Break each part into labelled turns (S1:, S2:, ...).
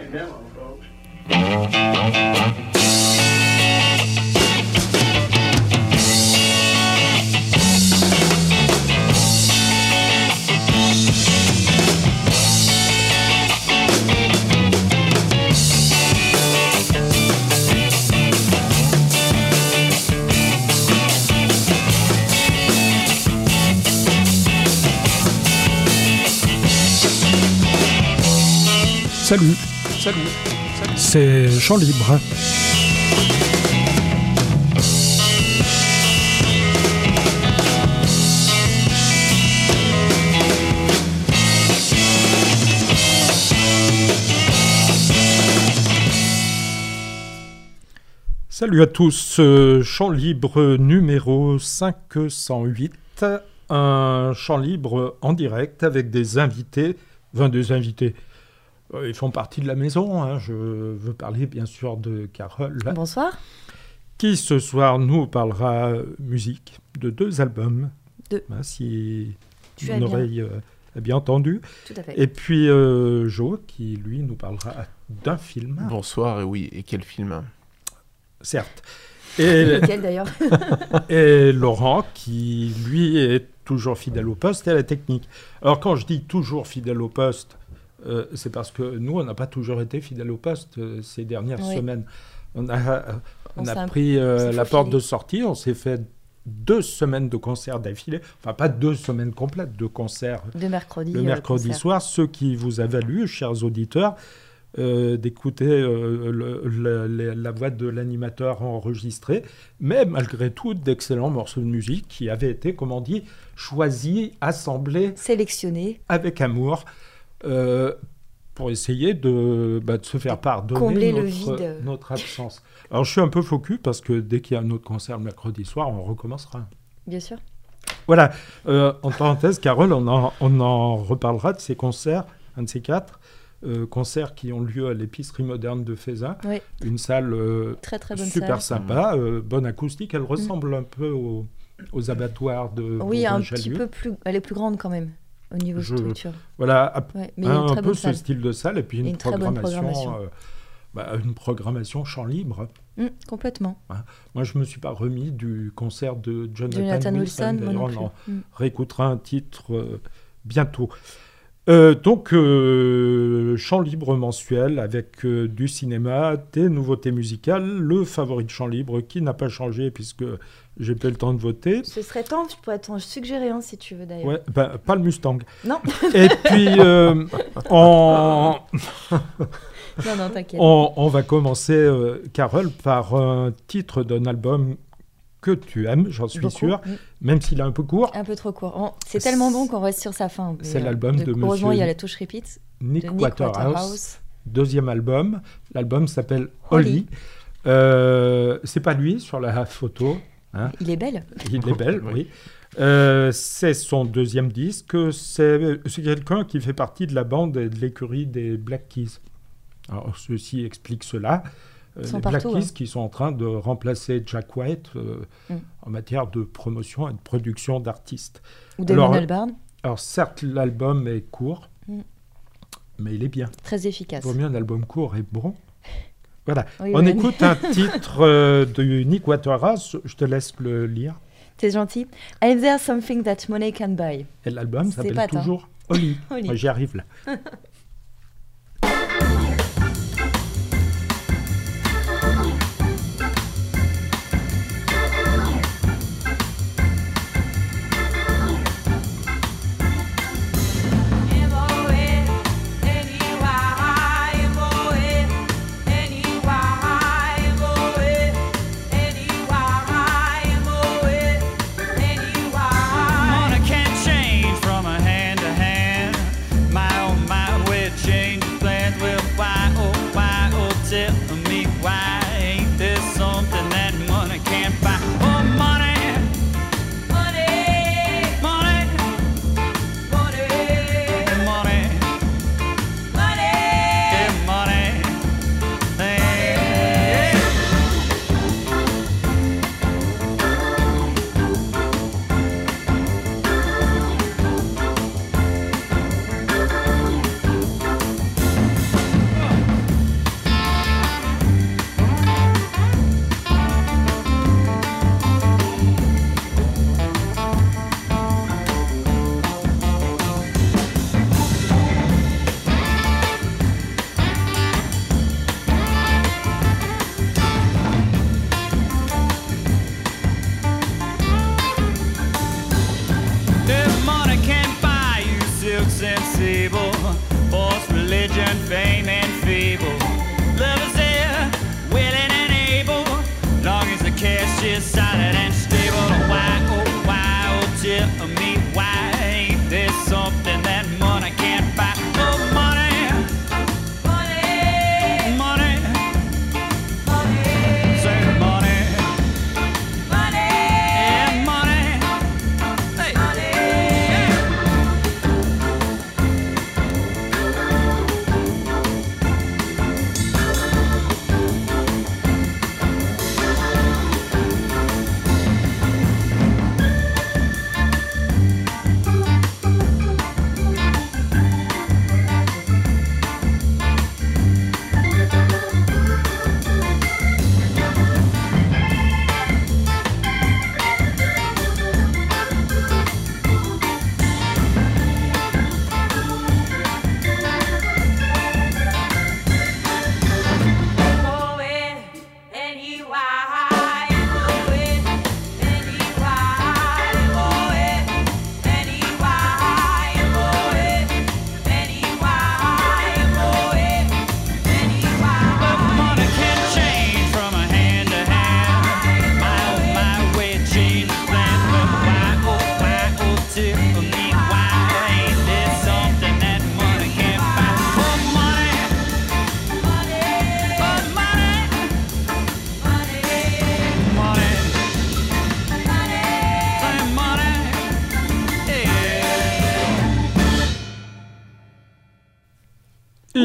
S1: right memo, folks.
S2: Salut, c'est Chant Libre. Salut à tous, Chant Libre numéro 508, un Chant Libre en direct avec des invités. Ils font partie de la maison, hein. Je veux parler bien sûr de Carole.
S3: Bonsoir.
S2: Qui ce soir nous parlera musique de 2 albums. Si une oreille a bien entendu.
S3: Tout à fait.
S2: Et puis Jo qui lui nous parlera d'un film.
S4: Bonsoir, et oui, et quel film?
S2: Certes.
S3: Et lequel d'ailleurs?
S2: Et Laurent qui lui est toujours fidèle au poste et à la technique. Alors quand je dis toujours fidèle au poste, c'est parce que nous, on n'a pas toujours été fidèles au poste ces dernières semaines. On a pris la porte de sortie, on s'est fait 2 semaines de concerts d'affilée, enfin pas 2 semaines complètes de concerts.
S3: De mercredi.
S2: Le mercredi soir, ce qui vous a valu, chers auditeurs, d'écouter la voix de l'animateur enregistrée, mais malgré tout, d'excellents morceaux de musique qui avaient été, comme on dit, choisis, assemblés,
S3: sélectionnés,
S2: avec amour. Pour essayer de se faire pardonner notre absence. Alors je suis un peu focus parce que dès qu'il y a un autre concert le mercredi soir, on recommencera.
S3: Bien sûr.
S2: Voilà, en parenthèse, Carole, on en reparlera de ces concerts, un de ces 4 concerts qui ont lieu à l'épicerie moderne de Fézin.
S3: Oui.
S2: Une salle
S3: très, très bonne
S2: super
S3: salle.
S2: Sympa, bonne acoustique, elle ressemble un peu aux abattoirs de
S3: Oui, un petit peu plus, elle est plus grande quand même. Au niveau structure.
S2: Voilà,
S3: mais
S2: un peu ce style de salle et puis une
S3: programmation.
S2: Une programmation chant libre.
S3: Complètement.
S2: Moi, je ne me suis pas remis du concert de Jonathan Wilson.
S3: D'ailleurs,
S2: on en réécoutera un titre bientôt. Donc, chant libre mensuel avec du cinéma, des nouveautés musicales, le favori de chant libre qui n'a pas changé puisque j'ai pas eu le temps de voter.
S3: Ce serait temps, je pourrais t'en suggérer un si tu veux d'ailleurs.
S2: Ouais, pas le Mustang.
S3: Non.
S2: Et puis,
S3: non, t'inquiète.
S2: On va commencer, Carole, par un titre d'un album que tu aimes, j'en suis sûr, même s'il est un peu court.
S3: Un peu trop court. C'est tellement bon qu'on reste sur sa fin.
S2: C'est l'album de monsieur...
S3: Heureusement, il y a la touche repeat.
S2: Nick Waterhouse. 2e album. L'album s'appelle Holly. C'est pas lui sur la photo. Hein.
S3: Il est belle.
S2: Il est belle, oui. C'est son 2e disque. C'est quelqu'un qui fait partie de la bande et de l'écurie des Black Keys. Alors, ceci explique cela. Les Black Keys qui sont en train de remplacer Jack White en matière de promotion et de production d'artistes.
S3: Ou Damon Albarn.
S2: Alors certes, l'album est court, mais il est bien.
S3: Très efficace.
S2: Il vaut mieux un album court et bon. Voilà.
S3: Oui,
S2: on écoute un titre de Nick Waterhouse. Je te laisse le lire.
S3: C'est gentil. And there's something that money can buy.
S2: Et l'album s'appelle toujours Holly. Moi, j'y arrive là.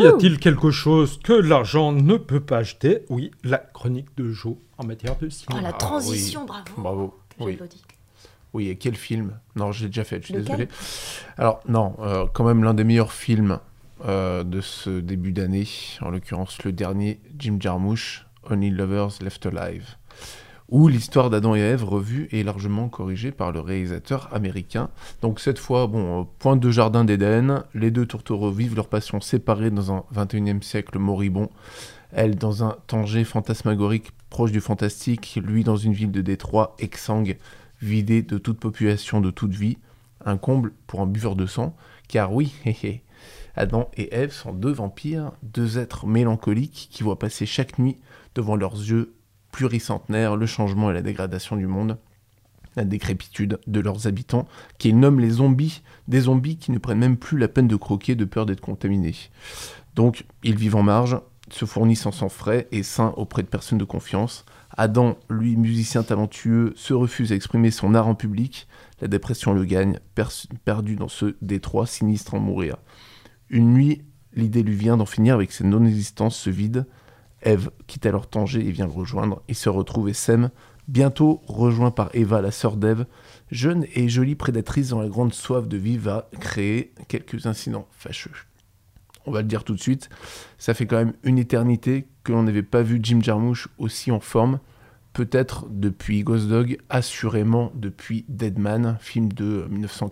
S2: Y a-t-il quelque chose que l'argent ne peut pas acheter? Oui, la chronique de Joe en matière de
S3: Oh,
S2: cinéma.
S3: la transition,
S4: oui.
S3: bravo.
S4: Bravo. Oui.
S3: J'applaudis.
S4: Oui, et quel film? Non, je l'ai déjà fait, je suis
S3: Lequel?
S4: désolé. Alors, non, quand même l'un des meilleurs films de ce début d'année, en l'occurrence le dernier, Jim Jarmusch, Only Lovers Left Alive, où l'histoire d'Adam et Ève revue est largement corrigée par le réalisateur américain. Donc cette fois, point de jardin d'Éden, les deux tourtereaux vivent leur passion séparée dans un 21e siècle moribond, elle dans un Tanger fantasmagorique proche du fantastique, lui dans une ville de Détroit exsangue, vidée de toute population, de toute vie, un comble pour un buveur de sang, car oui, Adam et Ève sont deux vampires, deux êtres mélancoliques qui voient passer chaque nuit devant leurs yeux pluricentenaires le changement et la dégradation du monde, la décrépitude de leurs habitants, qu'ils nomment les zombies, des zombies qui ne prennent même plus la peine de croquer de peur d'être contaminés. Donc, ils vivent en marge, se fournissent en sang frais et sain auprès de personnes de confiance. Adam, lui, musicien talentueux, se refuse à exprimer son art en public. La dépression le gagne, perdu dans ce détroit sinistre en mourir. Une nuit, l'idée lui vient d'en finir avec cette non-existence, ce vide. Ève quitte alors Tanger et vient le rejoindre. Ils se retrouvent et s'aiment. Bientôt, rejoint par Eva, la sœur d'Ève, jeune et jolie prédatrice dans la grande soif de vivre, va créer quelques incidents fâcheux. On va le dire tout de suite, ça fait quand même une éternité que l'on n'avait pas vu Jim Jarmusch aussi en forme. Peut-être depuis Ghost Dog, assurément depuis Deadman, film de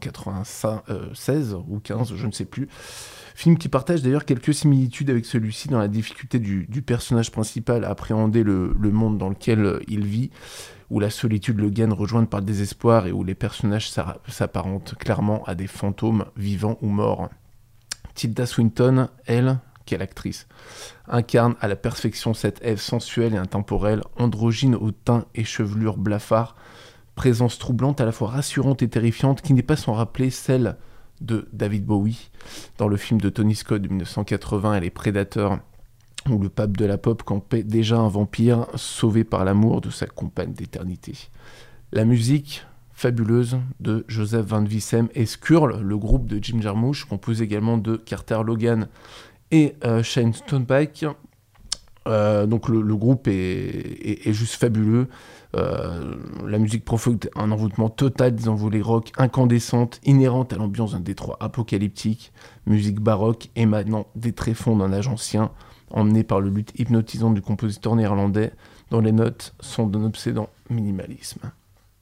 S4: 1996 ou 15, je ne sais plus. Film qui partage d'ailleurs quelques similitudes avec celui-ci dans la difficulté du personnage principal à appréhender le monde dans lequel il vit, où la solitude le gagne rejointe par le désespoir et où les personnages s'apparentent clairement à des fantômes vivants ou morts. Tilda Swinton, elle, quelle actrice, incarne à la perfection cette Ève sensuelle et intemporelle, androgyne au teint et chevelure blafard, présence troublante à la fois rassurante et terrifiante qui n'est pas sans rappeler celle de David Bowie dans le film de Tony Scott de 1980 et Les Prédateurs, où le pape de la pop campait déjà un vampire sauvé par l'amour de sa compagne d'éternité. La musique fabuleuse de Joseph Van Wissem et Skrull, le groupe de Jim Jarmusch, composé également de Carter Logan et Shane Stoneback. Donc le groupe est juste fabuleux. La musique provoque un envoûtement total, des envolées rock incandescentes, inhérentes à l'ambiance d'un détroit apocalyptique, musique baroque émanant des tréfonds d'un âge ancien, emmené par le luth hypnotisant du compositeur néerlandais, dont les notes sont d'un obsédant minimalisme.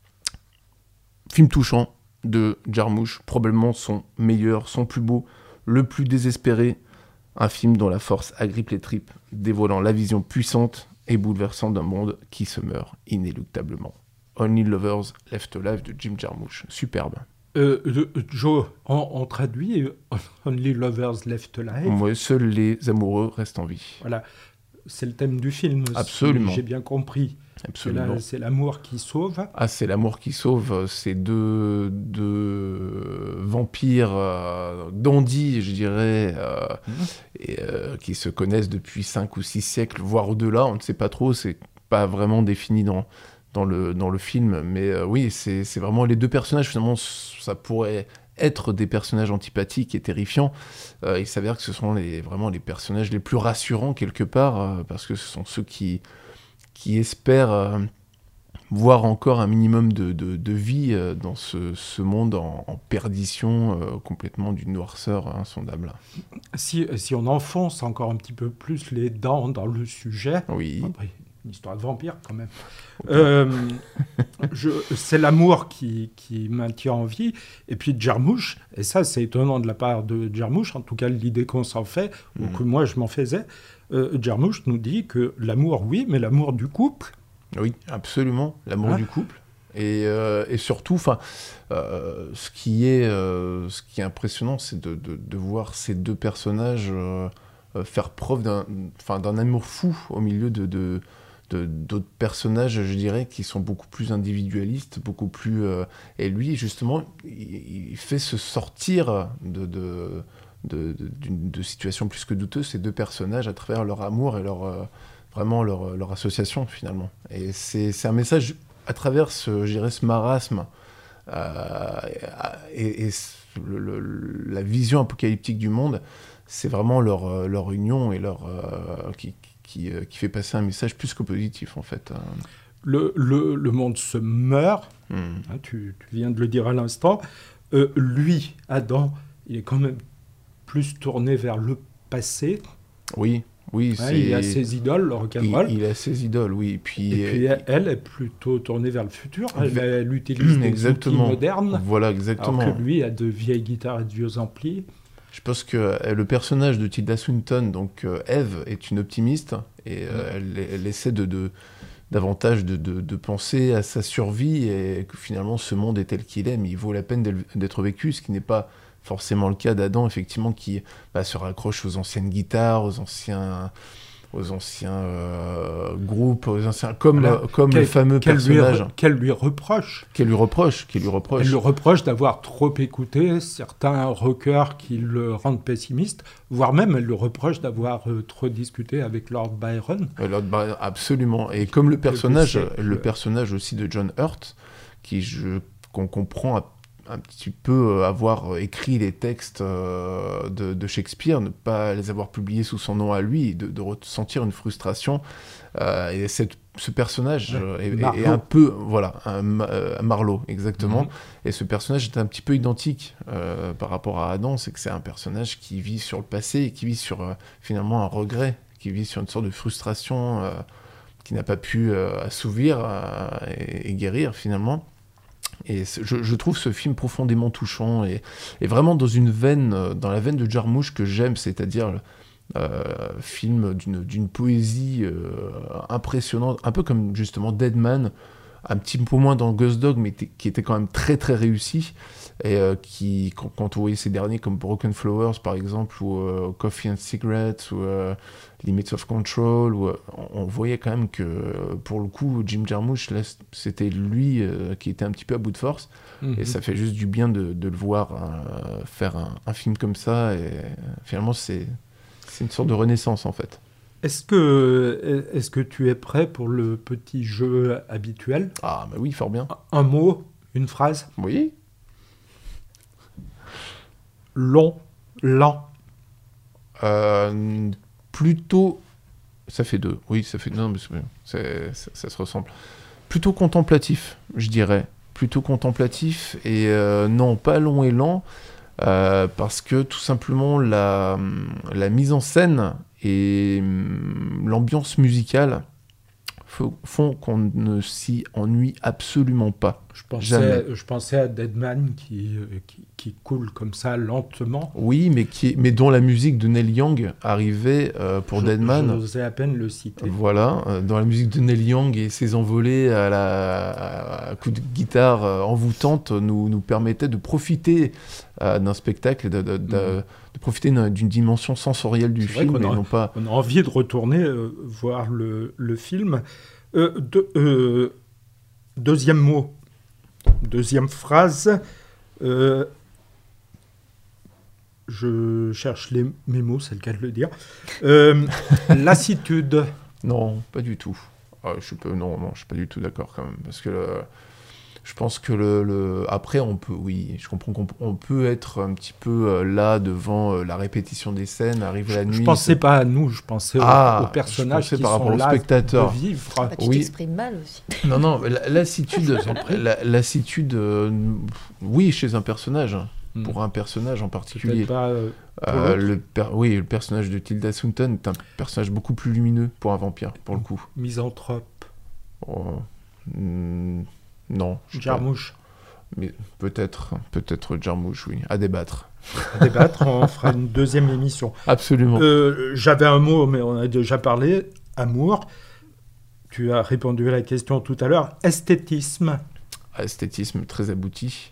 S4: Film touchant de Jarmusch, probablement son meilleur, son plus beau, le plus désespéré, un film dont la force agrippe les tripes, dévoilant la vision puissante et bouleversante d'un monde qui se meurt inéluctablement. Only Lovers Left Alive de Jim Jarmusch, superbe.
S2: Joe, on traduit Only Lovers Left Alive.
S4: Ouais, seuls les amoureux restent en vie.
S2: Voilà, c'est le thème du film.
S4: Absolument.
S2: Si j'ai bien compris.
S4: Absolument.
S2: C'est l'amour qui sauve.
S4: Ah, c'est l'amour qui sauve. Ces deux vampires dandys, je dirais, qui se connaissent depuis 5 ou 6 siècles, voire au-delà. On ne sait pas trop, c'est pas vraiment défini dans le film. Mais oui, c'est vraiment les deux personnages. Finalement, ça pourrait être des personnages antipathiques et terrifiants. Il s'avère que ce sont vraiment les personnages les plus rassurants quelque part, parce que ce sont ceux qui espèrent voir encore un minimum de vie dans ce monde en perdition, complètement d'une noirceur insondable.
S2: Si on enfonce encore un petit peu plus les dents dans le sujet,
S4: Oui.
S2: après, une histoire de vampire quand même, c'est l'amour qui maintient en vie. Et puis Jarmusch, et ça c'est étonnant de la part de Jarmusch, en tout cas l'idée qu'on s'en fait, ou que moi je m'en faisais, Jarmusch nous dit que l'amour, oui, mais l'amour du couple.
S4: Oui, absolument, l'amour du couple. Et surtout, ce qui est impressionnant, c'est de voir ces deux personnages faire preuve d'un amour fou au milieu d'autres personnages, je dirais, qui sont beaucoup plus individualistes, beaucoup plus... et lui, justement, il fait se sortir de situations plus que douteuses, ces deux personnages, à travers leur amour et vraiment leur association, finalement. Et c'est un message à travers ce marasme et la vision apocalyptique du monde. c'est vraiment leur union et qui fait passer un message plus que positif, en fait.
S2: Le monde se meurt, hein, tu viens de le dire à l'instant. Lui, Adam, il est quand même plus tourné vers le passé.
S4: Oui,
S2: Hein, il a ses idoles, le rock'n'roll.
S4: Il a ses idoles, oui.
S2: Et puis elle est plutôt tournée vers le futur. Elle utilise des outils modernes.
S4: Voilà, exactement.
S2: Alors que lui a de vieilles guitares et de vieux amplis.
S4: Je pense que le personnage de Tilda Swinton, donc Eve, est une optimiste et elle essaie davantage de penser à sa survie et que finalement ce monde est tel qu'il est, mais il vaut la peine d'être vécu, ce qui n'est pas forcément le cas d'Adam, effectivement, qui se raccroche aux anciennes guitares, aux anciens groupes, comme le fameux personnage.
S2: Qu'elle lui reproche.
S4: Elle lui
S2: reproche d'avoir trop écouté certains rockers qui le rendent pessimiste, voire même elle lui reproche d'avoir trop discuté avec Lord Byron.
S4: Absolument. Et comme le personnage aussi de John Hurt, qu'on comprend un petit peu avoir écrit les textes de Shakespeare, ne pas les avoir publiés sous son nom à lui, de ressentir une frustration. Et ce personnage est un peu... Voilà, Marlowe, exactement. Et ce personnage est un petit peu identique par rapport à Adam, c'est que c'est un personnage qui vit sur le passé et qui vit sur finalement un regret, qui vit sur une sorte de frustration qui n'a pas pu assouvir et guérir finalement. Et je trouve ce film profondément touchant et vraiment dans la veine de Jarmusch que j'aime, c'est-à-dire film d'une poésie impressionnante, un peu comme justement Dead Man, un petit peu moins dans Ghost Dog, mais qui était quand même très très réussi, et quand on voyait ces derniers comme Broken Flowers par exemple, ou Coffee and Cigarettes, ou Limits of Control, où on voyait quand même que pour le coup Jim Jarmusch, là, c'était lui qui était un petit peu à bout de force, et ça fait juste du bien de le voir faire un film comme ça, et finalement c'est une sorte de renaissance en fait.
S2: Est-ce que tu es prêt pour le petit jeu habituel ?
S4: Ah bah oui, fort bien.
S2: Un mot, une phrase ?
S4: Oui.
S2: Long, lent.
S4: Plutôt... Ça fait deux. Oui, ça fait... Non, mais ça se ressemble. Plutôt contemplatif, je dirais. Plutôt contemplatif, et non, pas long et lent, parce que tout simplement la mise en scène et l'ambiance musicale font qu'on ne s'y ennuie absolument pas. Je pensais à Dead Man
S2: qui coule comme ça lentement.
S4: Oui, mais dont la musique de Neil Young arrivait pour Dead Man.
S2: J'osais à peine le citer.
S4: Voilà, dans la musique de Neil Young et ses envolées à coups de guitare envoûtante nous permettaient de profiter d'un spectacle, de profiter d'une dimension sensorielle du film.
S2: On a envie de retourner voir le film. Deuxième mot, deuxième phrase. Je cherche mes mots, c'est le cas de le dire. Lassitude.
S4: Non, pas du tout. Je suis pas du tout d'accord quand même, parce que je pense que après on peut, oui, je comprends qu'on peut être un petit peu là devant la répétition des scènes, arriver la nuit.
S2: Je pensais pas à nous, je pensais aux personnages qui
S4: par rapport
S2: sont
S4: aux
S2: là
S4: spectateurs.
S3: Tu t'exprimes mal aussi.
S4: Non, lassitude, oui, chez un personnage. Pour un personnage en particulier. Le personnage de Tilda Swinton est un personnage beaucoup plus lumineux pour un vampire, pour le coup.
S2: Misanthrope.
S4: Non.
S2: Jarmusch.
S4: Mais peut-être Jarmusch, oui. À débattre.
S2: On fera une deuxième émission.
S4: Absolument.
S2: J'avais un mot, mais on a déjà parlé. Amour. Tu as répondu à la question tout à l'heure. Esthétisme.
S4: Esthétisme très abouti.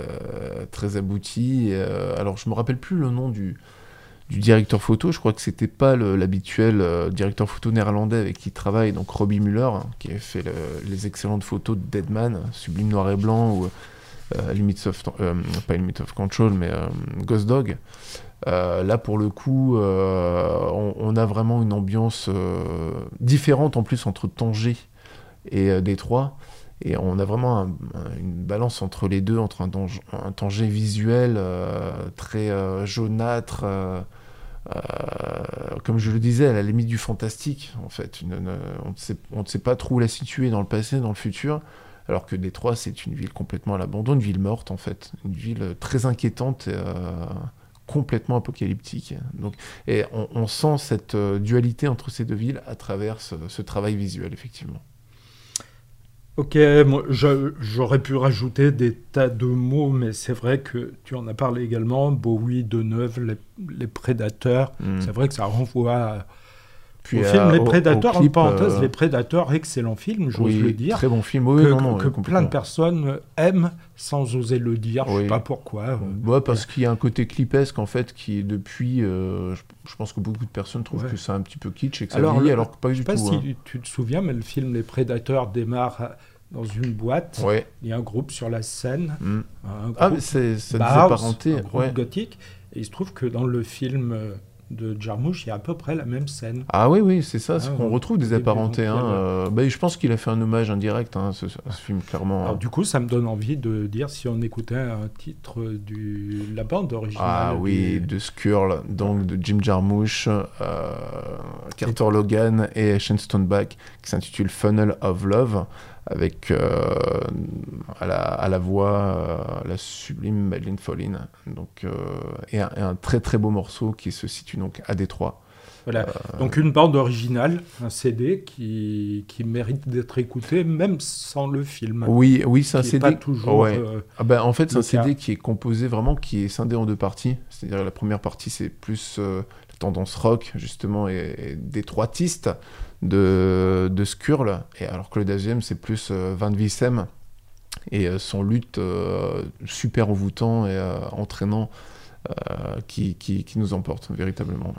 S4: Alors je me rappelle plus le nom du directeur photo, je crois que c'était pas l'habituel directeur photo néerlandais avec qui il travaille, donc Robbie Muller, qui a fait les excellentes photos de Dead Man, Sublime Noir et Blanc, ou pas Limits of Control, mais Ghost Dog. Là pour le coup on a vraiment une ambiance différente en plus entre Tanger et Détroit. Et on a vraiment une balance entre les deux, entre un Tanger visuel très jaunâtre, Comme je le disais, à la limite du fantastique, en fait. On ne sait pas trop où la situer dans le passé, dans le futur, alors que Détroit, c'est une ville complètement à l'abandon, une ville morte, en fait. Une ville très inquiétante, complètement apocalyptique. Donc, et on sent cette dualité entre ces deux villes à travers ce travail visuel, effectivement.
S2: Ok, moi, j'aurais pu rajouter des tas de mots, mais c'est vrai que tu en as parlé également. Bowie, Deneuve, les Prédateurs. C'est vrai que ça renvoie au film Les Prédateurs. En parenthèse, Les Prédateurs, excellent film, j'ose le dire.
S4: Très bon film, oui,
S2: que plein de personnes aiment sans oser le dire. Je ne sais pas pourquoi.
S4: Parce qu'il y a un côté clipesque, en fait, qui est depuis... je pense que beaucoup de personnes trouvent que c'est un petit peu kitsch et que ça vieillit, alors que pas du tout.
S2: Je ne sais pas si tu te souviens, mais le film Les Prédateurs démarre dans une boîte.
S4: Ouais.
S2: Il y a un groupe sur la scène.
S4: Mais c'est apparenté.
S2: Un groupe gothique. Et il se trouve que dans le film de Jarmusch, il y a à peu près la même scène.
S4: Ah oui, c'est ça, c'est qu'on retrouve des apparentés. Je pense qu'il a fait un hommage indirect à ce film, clairement.
S2: Alors, du coup, ça me donne envie de dire si on écoutait un titre de la bande originale.
S4: Ah oui, de Skrull, donc de Jim Jarmusch, Carter Logan et Shane Stoneback, qui s'intitule Funnel of Love, avec à la voix la sublime Madeleine Follin, donc et un très très beau morceau qui se situe donc à Détroit.
S2: Voilà, donc une bande originale, un CD qui mérite d'être écouté même sans le film.
S4: Oui, c'est un CD.
S2: Pas toujours.
S4: En fait, c'est un CD qui est composé vraiment, qui est scindé en deux parties. C'est-à-dire la première partie, c'est plus la tendance rock justement et détroitiste de Skrull, et alors que le deuxième, c'est plus Van Vissem et son lutte super envoûtant et entraînant qui nous emporte véritablement.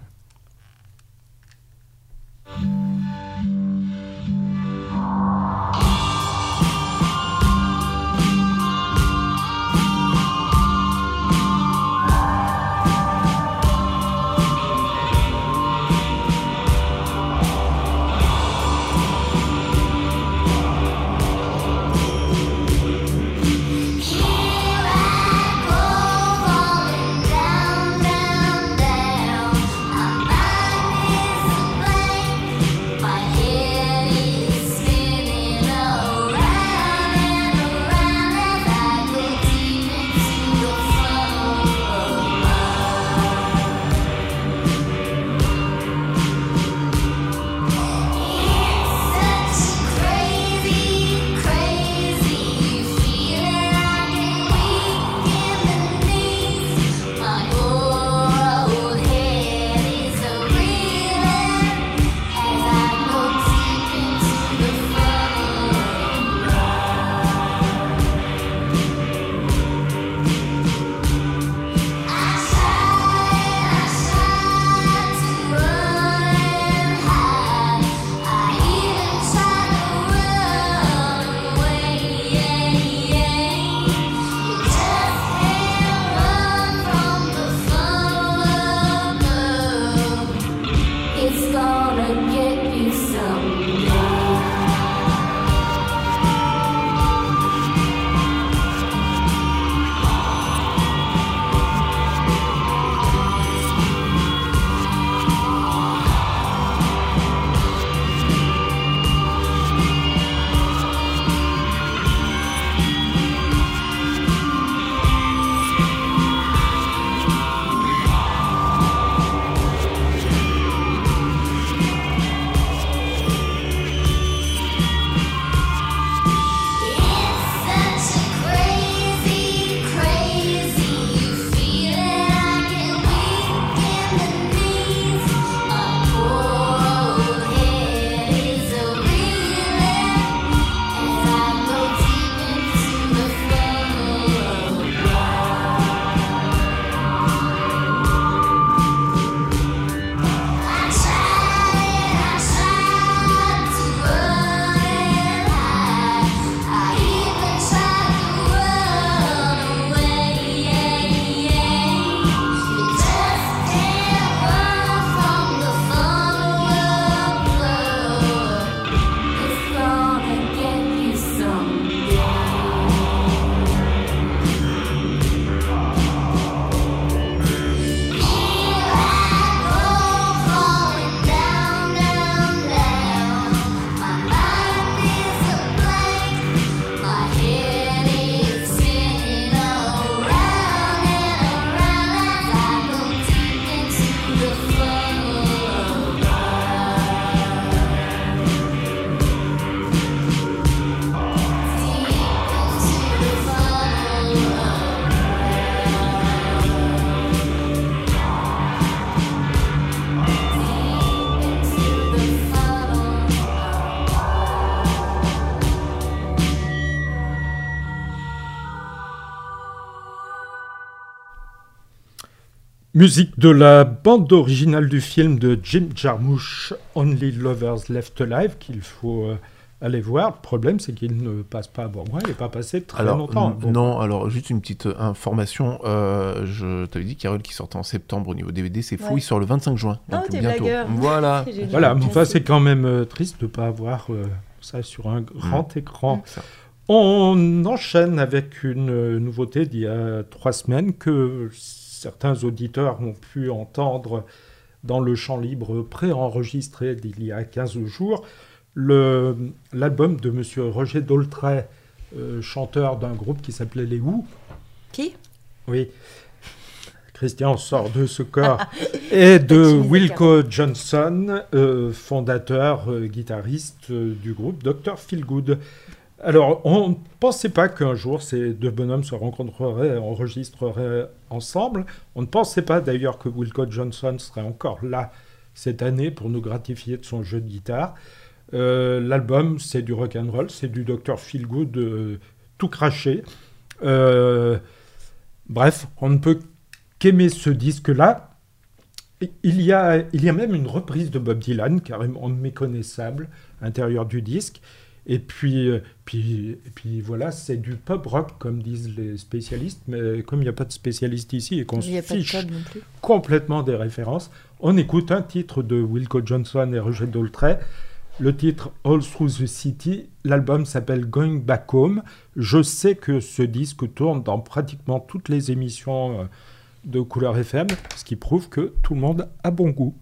S2: Musique de la bande originale du film de Jim Jarmusch, Only Lovers Left Alive, qu'il faut aller voir. Le problème, c'est qu'il ne passe pas à Bourgoin, il n'est pas passé très longtemps.
S4: Non, alors juste une petite information. Je t'avais dit, Carole, qu'il sortait en septembre au niveau DVD, c'est faux, il sort le 25 juin. Donc
S3: t'es
S4: bientôt.
S3: blagueur.
S4: Voilà.
S2: Voilà, mais enfin, c'est quand même triste de ne pas avoir ça sur un grand écran. On enchaîne avec une nouveauté d'il y a 3 semaines que certains auditeurs ont pu entendre dans le champ libre préenregistré d'il y a 15 jours. L'album de Monsieur Roger Daltrey, chanteur d'un groupe qui s'appelait Les Who.
S3: Qui ?
S2: Oui. Christian sort de ce corps. Et de Wilco Johnson, fondateur, guitariste du groupe Dr. Feelgood. Alors, on ne pensait pas qu'un jour ces deux bonhommes se rencontreraient, enregistreraient ensemble. On ne pensait pas d'ailleurs que Wilco Johnson serait encore là cette année pour nous gratifier de son jeu de guitare. L'album, c'est du rock'n'roll, c'est du Dr. Feelgood tout craché. Bref, on ne peut qu'aimer ce disque-là. Il y a même une reprise de Bob Dylan, carrément méconnaissable, à l'intérieur du disque. Et puis voilà, c'est du pop rock, comme disent les spécialistes, mais comme il n'y a pas de spécialistes ici et qu'on se fiche complètement des références, on écoute un titre de Wilco Johnson et Roger Daltrey, le titre All Through the City, l'album s'appelle Going Back Home. Je sais que ce disque tourne dans pratiquement toutes les émissions de Couleur FM, ce qui prouve que tout le monde a bon goût.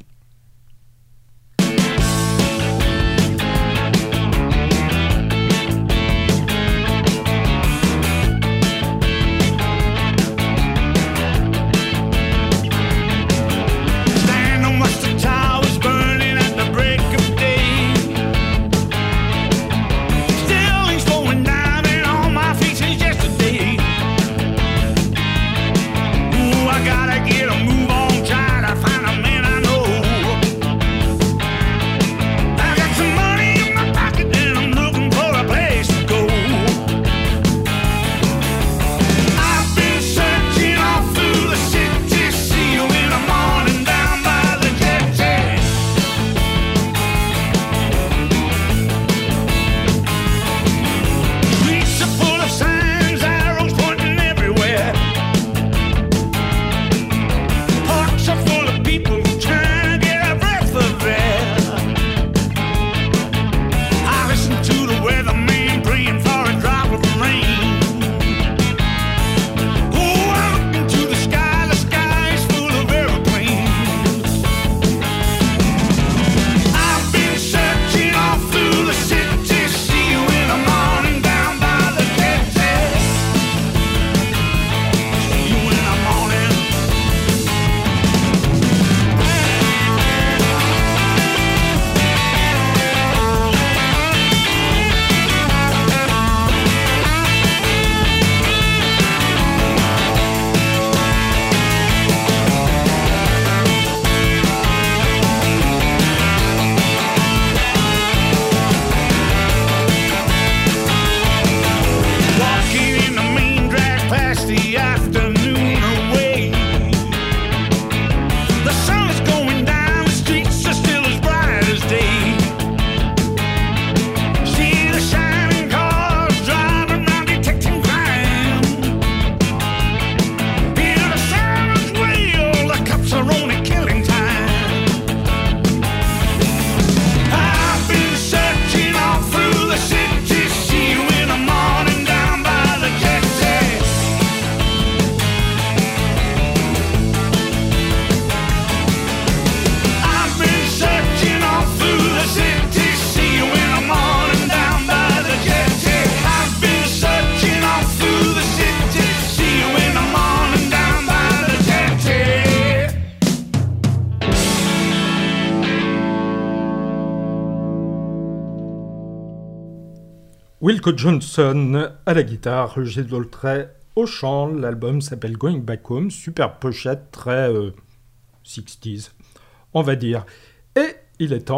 S2: Wilco Johnson à la guitare, Roger Daltrey au chant. L'album s'appelle Going Back Home, super pochette, très 60s, on va dire. Et il est temps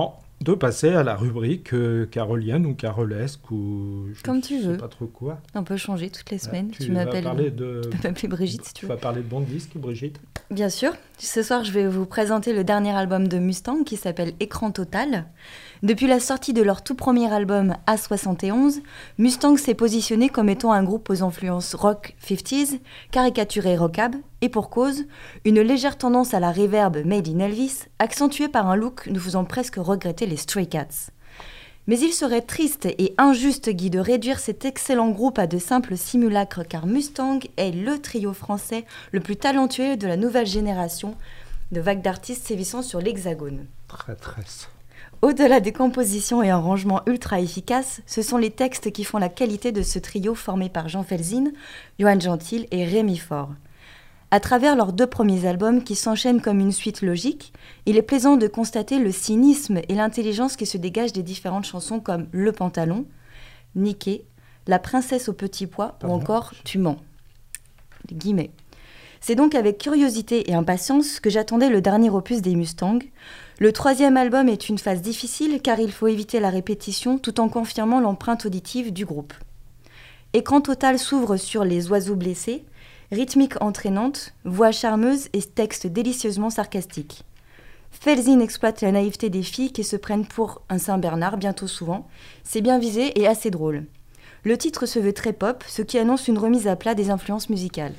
S2: de passer à la rubrique carolienne ou carolesque ou
S3: Comme tu veux.
S2: sais pas trop quoi.
S3: On peut changer toutes les semaines.
S2: Tu
S3: Tu m'appelles.
S2: vas parler
S3: Tu peux m'appeler Brigitte si tu
S2: Tu
S3: veux.
S2: vas parler de bons disques, Brigitte.
S3: Bien sûr. Ce soir, je vais vous présenter le dernier album de Mustang qui s'appelle Écran Total. Depuis la sortie de leur tout premier album A71, Mustang s'est positionné comme étant un groupe aux influences rock 50s, caricaturé rockab, et pour cause, une légère tendance à la reverb made in Elvis, accentuée par un look nous faisant presque regretter les Stray Cats. Mais il serait triste et injuste, Guy, de réduire cet excellent groupe à de simples simulacres, car Mustang est le trio français le plus talentueux de la nouvelle génération de vagues d'artistes sévissant sur l'Hexagone.
S2: Traîtresse.
S3: Au-delà des compositions et arrangements ultra efficaces, ce sont les textes qui font la qualité de ce trio formé par Jean Felzin, Johan Gentil et Rémi Faure. À travers leurs 2 premiers albums qui s'enchaînent comme une suite logique, il est plaisant de constater le cynisme et l'intelligence qui se dégagent des différentes chansons comme Le Pantalon, Niqué, La Princesse au Petit Pois ou encore Tu mens. Les guillemets. C'est donc avec curiosité et impatience que j'attendais le dernier opus des Mustangs. Le 3e album est une phase difficile car il faut éviter la répétition tout en confirmant l'empreinte auditive du groupe. Écran Total s'ouvre sur Les Oiseaux Blessés, rythmique entraînante, voix charmeuse et texte délicieusement sarcastique. Felzin exploite la naïveté des filles qui se prennent pour un Saint-Bernard bientôt souvent. C'est bien visé et assez drôle. Le titre se veut très pop, ce qui annonce une remise à plat des influences musicales.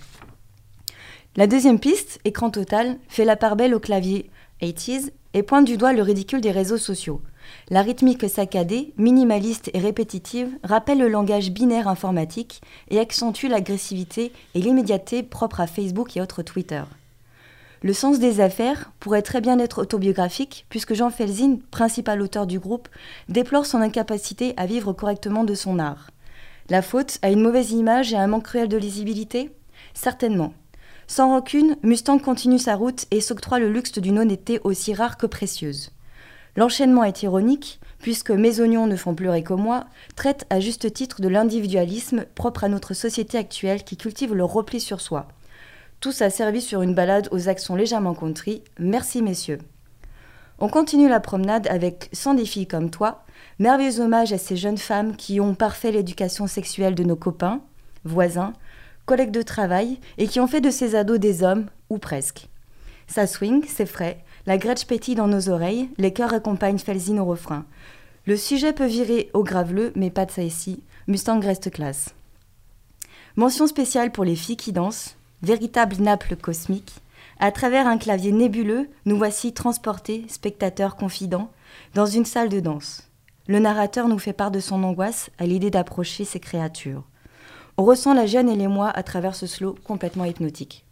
S3: La 2e piste, Écran Total, fait la part belle au clavier 80s et pointe du doigt le ridicule des réseaux sociaux. La rythmique saccadée, minimaliste et répétitive rappelle le langage binaire informatique et accentue l'agressivité et l'immédiateté propres à Facebook et autres Twitter. Le sens des affaires pourrait très bien être autobiographique puisque Jean Felzin, principal auteur du groupe, déplore son incapacité à vivre correctement de son art. La faute à une mauvaise image et à un manque cruel de lisibilité ? Certainement. Sans rancune, Mustang continue sa route et s'octroie le luxe d'une honnêteté aussi rare que précieuse. L'enchaînement est ironique, puisque Mes oignons ne font pleurer que moi traite à juste titre de l'individualisme propre à notre société actuelle qui cultive le repli sur soi. Tout ça servi sur une balade aux accents légèrement contris. Merci messieurs. On continue la promenade avec Sans des filles comme toi, merveilleux hommage à ces jeunes femmes qui ont parfait l'éducation sexuelle de nos copains, voisins, collègues de travail et qui ont fait de ces ados des hommes, ou presque. Ça swing, c'est frais, la Gretsch pétille dans nos oreilles, les chœurs accompagnent Felzin au refrain. Le sujet peut virer au graveleux, mais pas de ça ici, Mustang reste classe. Mention spéciale pour les filles qui dansent, véritable nappe cosmique. À travers un clavier nébuleux, nous voici transportés, spectateurs confidents, dans une salle de danse. Le narrateur nous fait part de son angoisse à l'idée d'approcher ces créatures. On ressent la gêne et l'émoi à travers ce slow complètement hypnotique.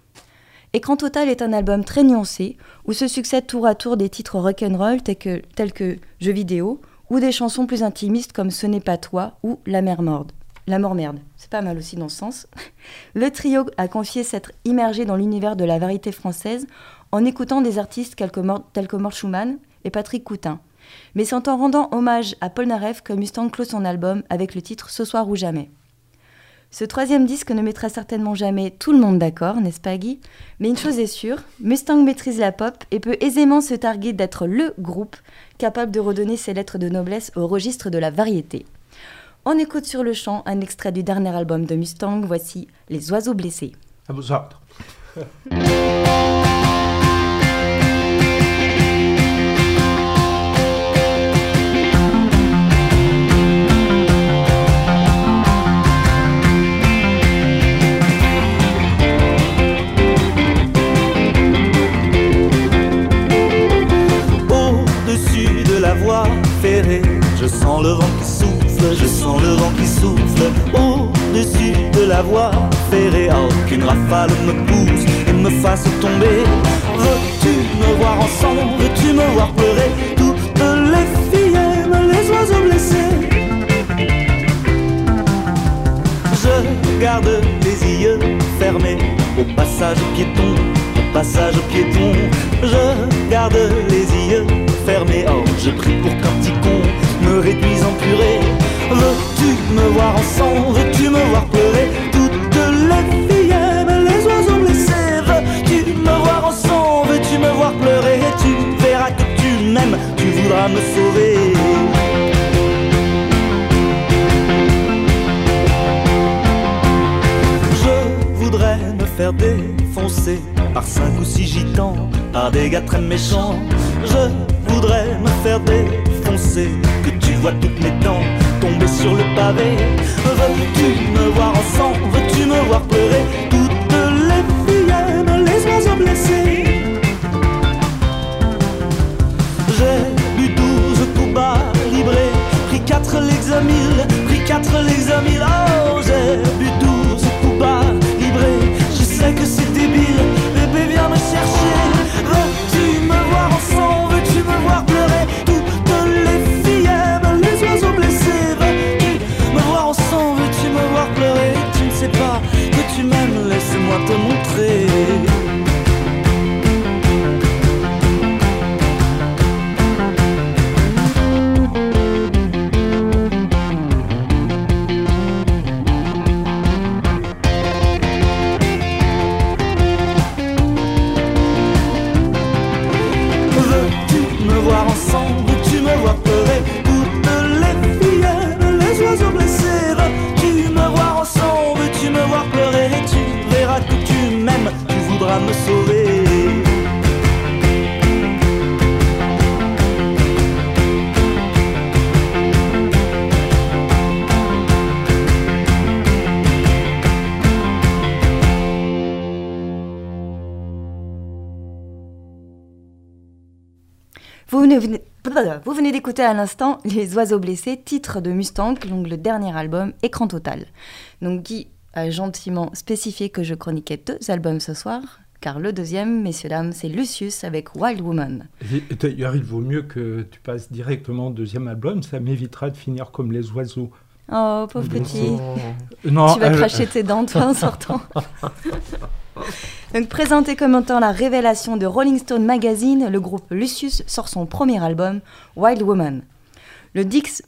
S3: Écran Total est un album très nuancé, où se succèdent tour à tour des titres rock'n'roll tels que Jeux vidéo, ou des chansons plus intimistes comme Ce n'est pas toi ou La mort merde. C'est pas mal aussi dans ce sens. Le trio a confié s'être immergé dans l'univers de la variété française en écoutant des artistes tels que Mort Schumann et Patrick Coutin. Mais c'est en rendant hommage à Paul Naref que Mustang clôt son album avec le titre Ce soir ou jamais. Ce 3e disque ne mettra certainement jamais tout le monde d'accord, n'est-ce pas Guy ? Mais une chose est sûre, Mustang maîtrise la pop et peut aisément se targuer d'être le groupe capable de redonner ses lettres de noblesse au registre de la variété. On écoute sur le champ un extrait du dernier album de Mustang, voici Les Oiseaux Blessés.
S2: À vos ordres.
S1: Au-dessus de la voie ferrée, je sens le vent qui souffle, je sens le vent qui souffle. Au-dessus de la voie ferrée, oh, qu'une rafale me pousse et me fasse tomber. Veux-tu me voir ensemble, veux-tu me voir pleurer? Toutes les filles aiment les oiseaux blessés. Je garde les yeux fermés au passage piéton, au passage piéton. Je garde les yeux fermés, oh, je prie pour qu'un petit con me réduise en purée. Veux-tu me voir ensemble, veux-tu me voir pleurer? Toutes les filles aiment les oiseaux blessés. Veux-tu me voir ensemble, veux-tu me voir pleurer? Tu verras que tu m'aimes, tu voudras voudras me sauver. Je voudrais me faire défoncer par 5 ou 6 gitans, par des gars très méchants. Je voudrais me faire défoncer, que tu vois toutes mes dents tomber sur le pavé. Veux-tu me voir en sang, veux-tu me voir pleurer? Toutes les filles aiment les oiseaux blessés. J'ai bu 12 coups bas librés, pris 4 l'examile, pris 4 l'examile. Oh, j'ai bu 12 coups bas librés. Je sais que c'est débile, bébé viens me chercher. Veux-tu me voir en sang, veux-tu me voir pleurer? Toutes les filles aiment les oiseaux blessés. Veux-tu me voir en sang, veux-tu me voir pleurer? Tu ne sais pas que tu m'aimes, laisse-moi te montrer. Veux-tu me voir pleurer? Toutes les filles aiment les oiseaux blessés. Veux-tu me voir ensemble? Veux-tu me voir pleurer? Tu verras que tu m'aimes, tu voudras me sauver.
S3: Vous venez d'écouter à l'instant Les Oiseaux Blessés, titre de Mustang, donc le dernier album, Écran Total. Donc Guy a gentiment spécifié que je chroniquais 2 albums ce soir, car le deuxième, messieurs, dames, c'est Lucius avec Wild Woman.
S2: Et d'ailleurs, il vaut mieux que tu passes directement au deuxième album, ça m'évitera de finir comme les oiseaux.
S3: Oh, pauvre petit.
S2: Non,
S3: tu vas cracher tes dents, toi, en sortant. Donc, présenté comme étant la révélation de Rolling Stone Magazine, le groupe Lucius sort son premier album, Wild Woman. Le disque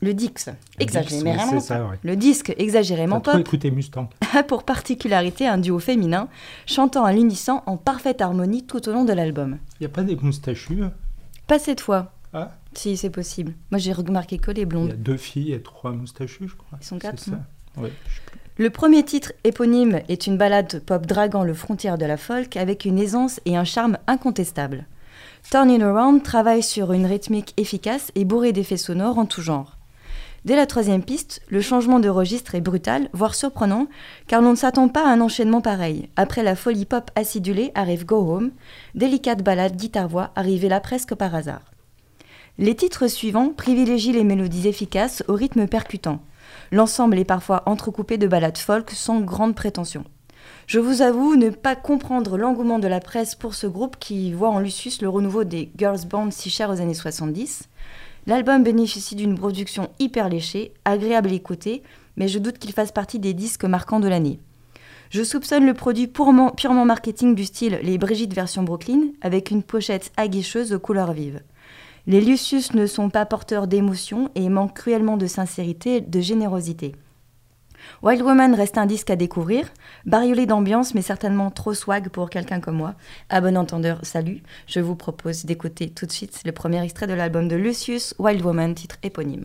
S3: exagérément pop a pour particularité un duo féminin chantant à l'unisson en parfaite harmonie tout au long de l'album.
S2: Il n'y a pas des moustachus?
S3: Pas cette fois.
S2: Ah.
S3: Si, c'est possible. Moi, j'ai remarqué que les blondes.
S2: Il y a 2 filles et 3 moustachus, je crois.
S3: Ils sont 4,
S2: c'est ça. Ouais,
S3: Le premier titre éponyme est une ballade pop draguant le frontière de la folk avec une aisance et un charme incontestables. Turning Around travaille sur une rythmique efficace et bourrée d'effets sonores en tout genre. Dès la 3e piste, le changement de registre est brutal, voire surprenant, car l'on ne s'attend pas à un enchaînement pareil. Après la folie pop acidulée arrive Go Home, délicate ballade guitare-voix arrivée là presque par hasard. Les titres suivants privilégient les mélodies efficaces au rythme percutant. L'ensemble est parfois entrecoupé de ballades folk sans grande prétention. Je vous avoue ne pas comprendre l'engouement de la presse pour ce groupe qui voit en Lucius le renouveau des girls bands si chers aux années 70. L'album bénéficie d'une production hyper léchée, agréable à écouter, mais je doute qu'il fasse partie des disques marquants de l'année. Je soupçonne le produit purement marketing du style les Brigitte version Brooklyn, avec une pochette aguicheuse aux couleurs vives. Les Lucius ne sont pas porteurs d'émotions et manquent cruellement de sincérité et de générosité. Wild Woman reste un disque à découvrir, bariolé d'ambiance mais certainement trop swag pour quelqu'un comme moi. À bon entendeur, salut. Je vous propose d'écouter tout de suite le premier extrait de l'album de Lucius, Wild Woman, titre éponyme.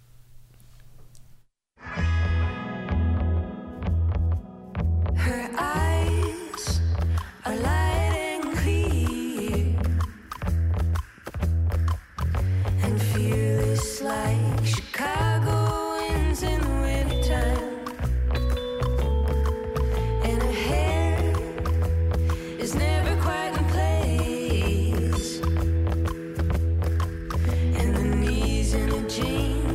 S5: Like Chicago winds in the wintertime, and her hair is never quite in place, and the knees in her jeans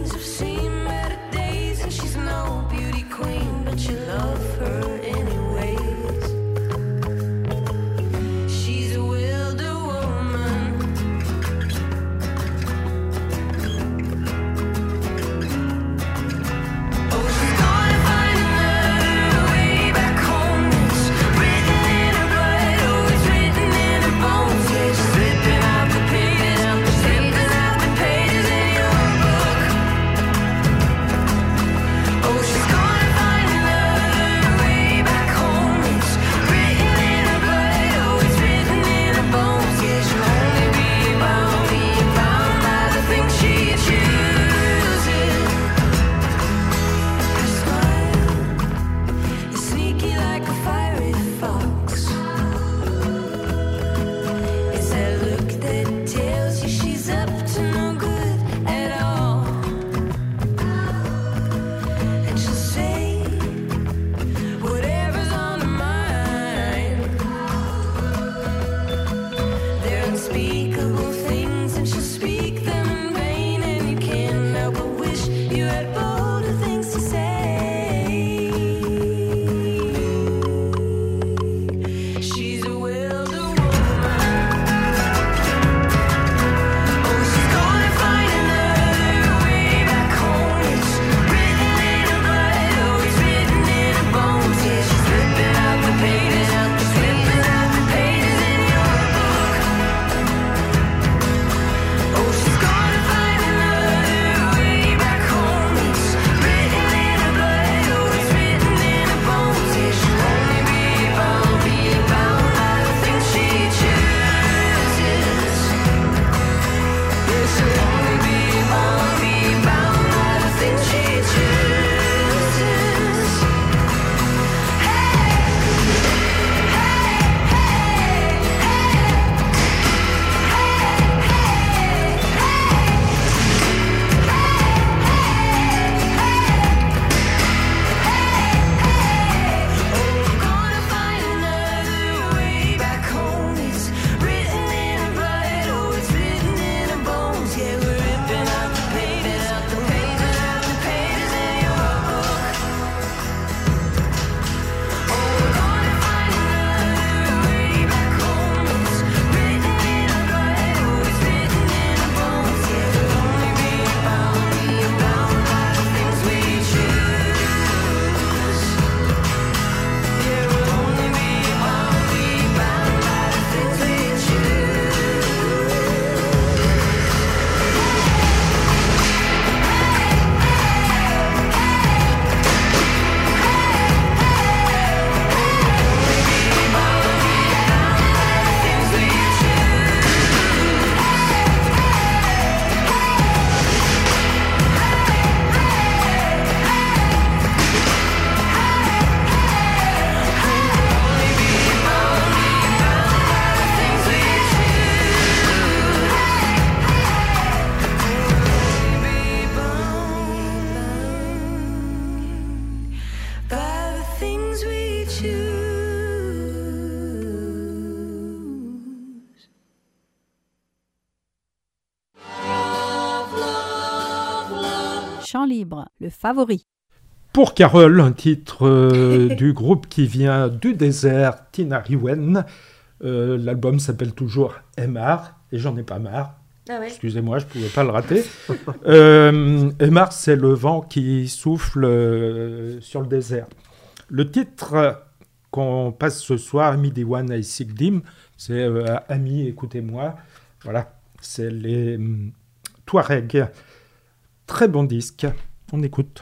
S6: Chant Libre, le favori.
S2: Pour Carole, un titre du groupe qui vient du désert, Tinariwen. L'album s'appelle toujours Emar, et j'en ai pas marre.
S3: Ah ouais.
S2: Excusez-moi, je ne pouvais pas le rater. Emar, c'est le vent qui souffle sur le désert. Le titre qu'on passe ce soir, Ami Diwan Aïsigdim, c'est Ami, écoutez-moi. Voilà, c'est les Touaregs. Très bon disque, on écoute.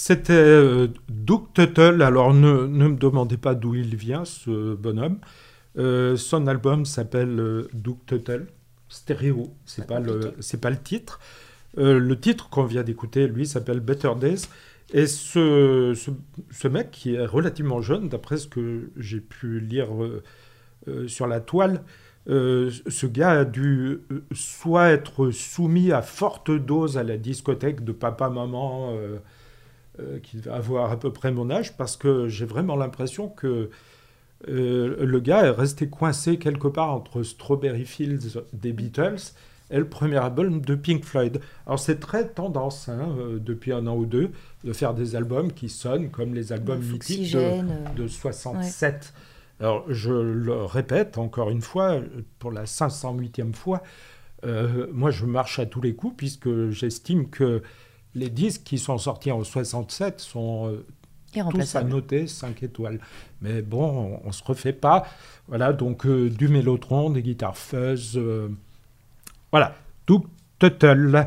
S2: C'était Doug Tuttle. Alors, ne me demandez pas d'où il vient, ce bonhomme. Son album s'appelle Doug Tuttle. Stéréo, c'est pas le titre. Le titre qu'on vient d'écouter, lui, s'appelle Better Days. Et ce mec, qui est relativement jeune, d'après ce que j'ai pu lire sur la toile, ce gars a dû soit être soumis à forte dose à la discothèque de papa-maman, qui devait avoir à peu près mon âge, parce que j'ai vraiment l'impression que le gars est resté coincé quelque part entre Strawberry Fields des Beatles et le premier album de Pink Floyd. Alors c'est très tendance, depuis un an ou deux, de faire des albums qui sonnent comme les albums mythiques de 67. Ouais. Alors je le répète encore une fois, pour la 508e fois, moi je marche à tous les coups, puisque j'estime que les disques qui sont sortis en 67 sont tous à noter 5 étoiles. Mais bon, on ne se refait pas. Voilà, donc du mélotron, des guitares fuzz. Voilà, Doug Tuttle.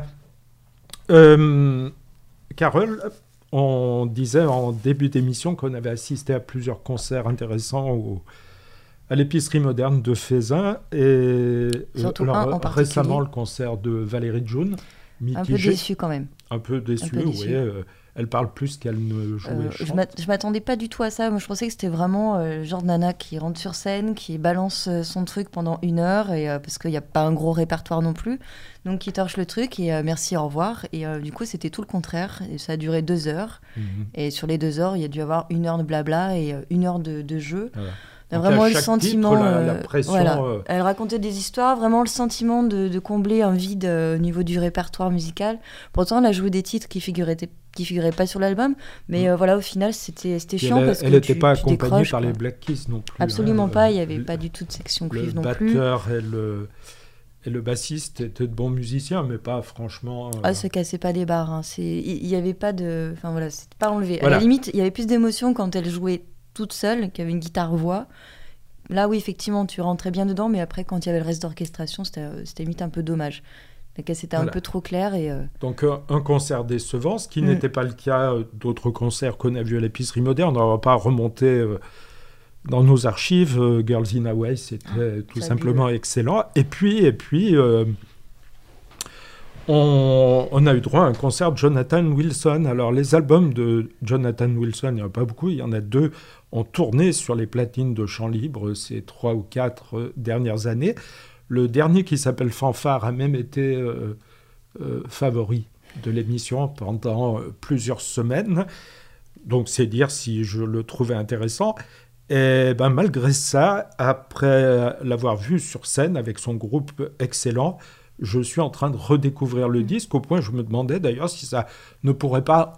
S2: Carole, on disait en début d'émission qu'on avait assisté à plusieurs concerts intéressants à l'épicerie moderne de Fézin. Et récemment, le concert de Valérie June. Mitigé.
S3: Un peu déçu quand même.
S2: Un peu déçu. Oui. Elle parle plus qu'elle ne jouait.
S3: Je m'attendais pas du tout à ça. Moi, je pensais que c'était vraiment le genre de nana qui rentre sur scène, qui balance son truc pendant 1 heure, et, parce qu'il n'y a pas un gros répertoire non plus. Donc, qui torche le truc et merci, au revoir. Et du coup, c'était tout le contraire. Et ça a duré 2 heures. Et sur les 2 heures, il y a dû y avoir 1 heure de blabla et 1 heure de jeu.
S2: Voilà.
S3: Donc vraiment le sentiment,
S2: titre, la pression,
S3: voilà. Elle racontait des histoires, vraiment le sentiment de combler un vide au niveau du répertoire musical. Pourtant, elle a joué des titres qui figuraient pas sur l'album, mais voilà, au final, c'était chiant parce que
S2: elle n'était pas accompagnée
S3: décroches,
S2: par
S3: quoi.
S2: les Black Keys non plus.
S3: Absolument pas, il n'y avait pas du tout de section cuivre non plus.
S2: Le batteur et le bassiste étaient de bons musiciens, mais pas franchement...
S3: Ah, ça cassait pas des barres. Il n'y avait pas de... Enfin voilà, c'était pas enlevé.
S2: Voilà.
S3: À la limite, il y avait plus d'émotion quand elle jouait toute seule, qui avait une guitare-voix. Là, oui, effectivement, tu rentrais bien dedans, mais après, quand il y avait le reste d'orchestration, c'était limite un peu dommage. C'était un peu trop clair.
S2: Donc, un concert décevant, ce qui n'était pas le cas d'autres concerts qu'on a vus à l'épicerie moderne. On ne va pas remonter dans nos archives. Girls in Hawaii, c'était tout simplement excellent. Et puis on a eu droit à un concert de Jonathan Wilson. Alors, les albums de Jonathan Wilson, il n'y en a pas beaucoup, il y en a 2, ont tourné sur les platines de chant libre ces 3 ou 4 dernières années. Le dernier, qui s'appelle Fanfare, a même été favori de l'émission pendant plusieurs semaines. Donc, c'est dire si je le trouvais intéressant. Et malgré ça, après l'avoir vu sur scène avec son groupe excellent, je suis en train de redécouvrir le disque, au point je me demandais d'ailleurs si ça ne pourrait pas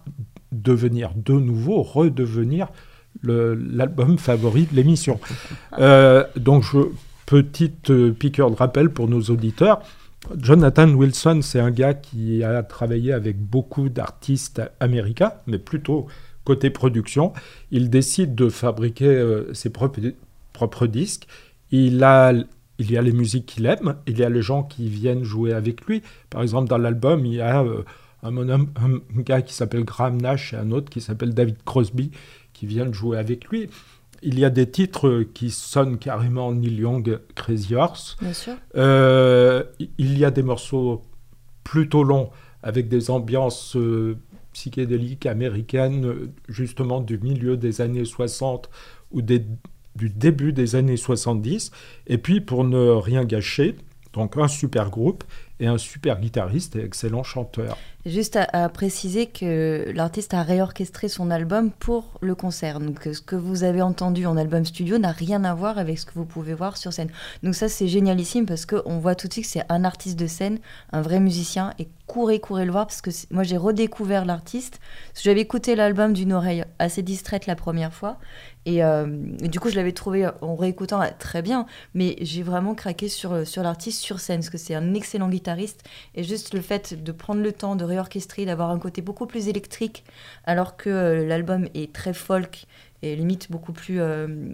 S2: redevenir l'album favori de l'émission. Donc, petite piqûre de rappel pour nos auditeurs. Jonathan Wilson, c'est un gars qui a travaillé avec beaucoup d'artistes américains, mais plutôt côté production. Il décide de fabriquer ses propres disques. Il y a les musiques qu'il aime, il y a les gens qui viennent jouer avec lui. Par exemple, dans l'album, il y a un gars qui s'appelle Graham Nash et un autre qui s'appelle David Crosby qui viennent jouer avec lui. Il y a des titres qui sonnent carrément Neil Young, Crazy Horse.
S3: Bien sûr.
S2: Il y a des morceaux plutôt longs avec des ambiances psychédéliques américaines, justement du milieu des années 60 ou du début des années 70. Et puis, pour ne rien gâcher, donc un super groupe et un super guitariste et excellent chanteur.
S3: Juste à préciser que l'artiste a réorchestré son album pour le concert. Donc, ce que vous avez entendu en album studio n'a rien à voir avec ce que vous pouvez voir sur scène. Donc ça, c'est génialissime parce qu'on voit tout de suite que c'est un artiste de scène, un vrai musicien. Et courez le voir parce que moi, j'ai redécouvert l'artiste. Parce que j'avais écouté l'album d'une oreille assez distraite la première fois. Et du coup, je l'avais trouvé, en réécoutant, très bien. Mais j'ai vraiment craqué sur l'artiste sur scène parce que c'est un excellent guitariste. Et juste le fait de prendre le temps de réorchestrer, d'avoir un côté beaucoup plus électrique, alors que l'album est très folk et limite beaucoup plus...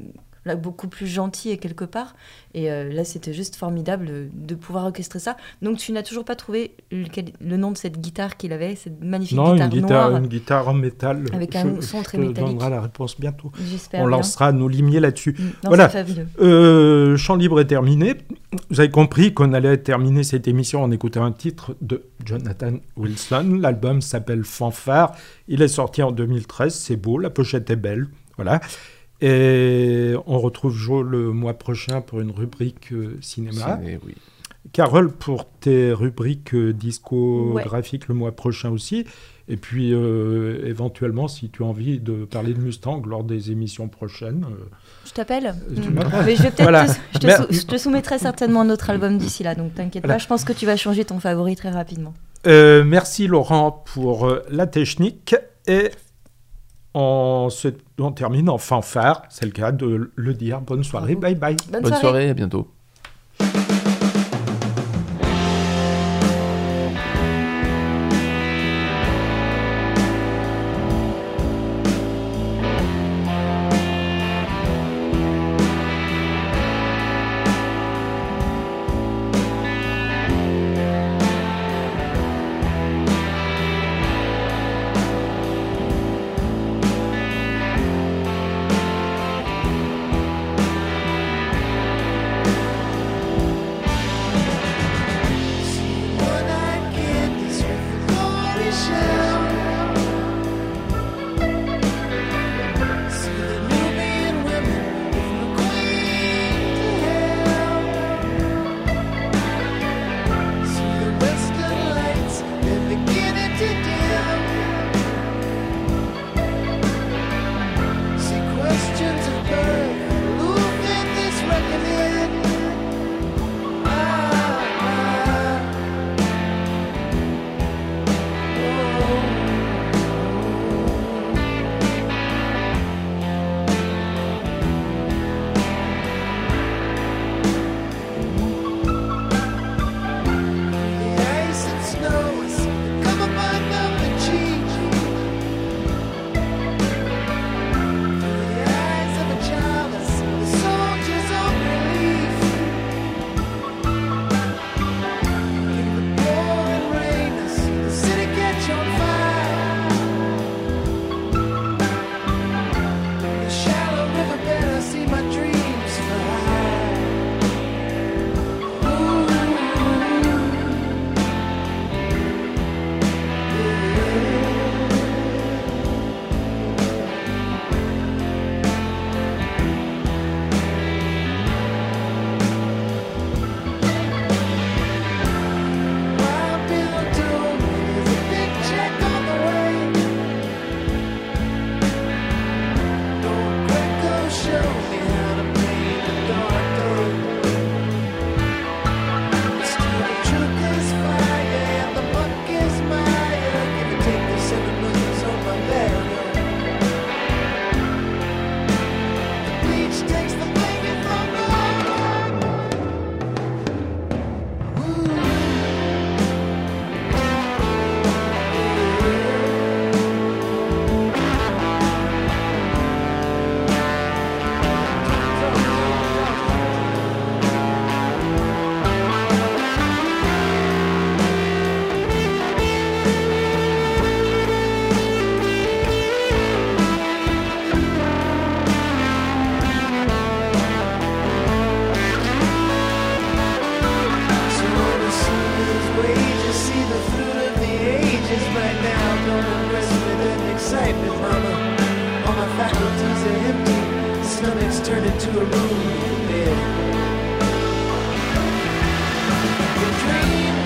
S3: là, beaucoup plus gentil et quelque part. Et là, c'était juste formidable de pouvoir orchestrer ça. Donc, tu n'as toujours pas trouvé le nom de cette guitare qu'il avait, cette magnifique guitare noire.
S2: Une guitare en métal.
S3: Avec un son très métallique.
S2: On donnera la réponse bientôt.
S3: J'espère
S2: On
S3: bien.
S2: lancera nos limiers là-dessus.
S3: Non,
S2: Voilà.
S3: c'est fabuleux.
S2: Chant libre est terminé. Vous avez compris qu'on allait terminer cette émission en écoutant un titre de Jonathan Wilson. L'album s'appelle Fanfare. Il est sorti en 2013. C'est beau, la pochette est belle. Voilà. Et on retrouve Jo le mois prochain pour une rubrique cinéma.
S4: Oui.
S2: Carole pour tes rubriques discographiques le mois prochain aussi. Et puis éventuellement, si tu as envie de parler de Mustang lors des émissions prochaines.
S3: Je t'appelle.
S2: Tu m'appelles.
S3: Mais je vais peut-être
S2: Voilà.
S3: je te soumettrai certainement un autre album d'ici là, donc t'inquiète
S2: Voilà.
S3: pas, je pense que tu vas changer ton favori très rapidement.
S2: Merci Laurent pour la technique. Et on termine en fanfare, c'est le cas de le dire. Bonne soirée,
S3: Bravo.
S2: bye bye.
S4: Bonne soirée, à bientôt.
S6: Turn into a room bed. The dream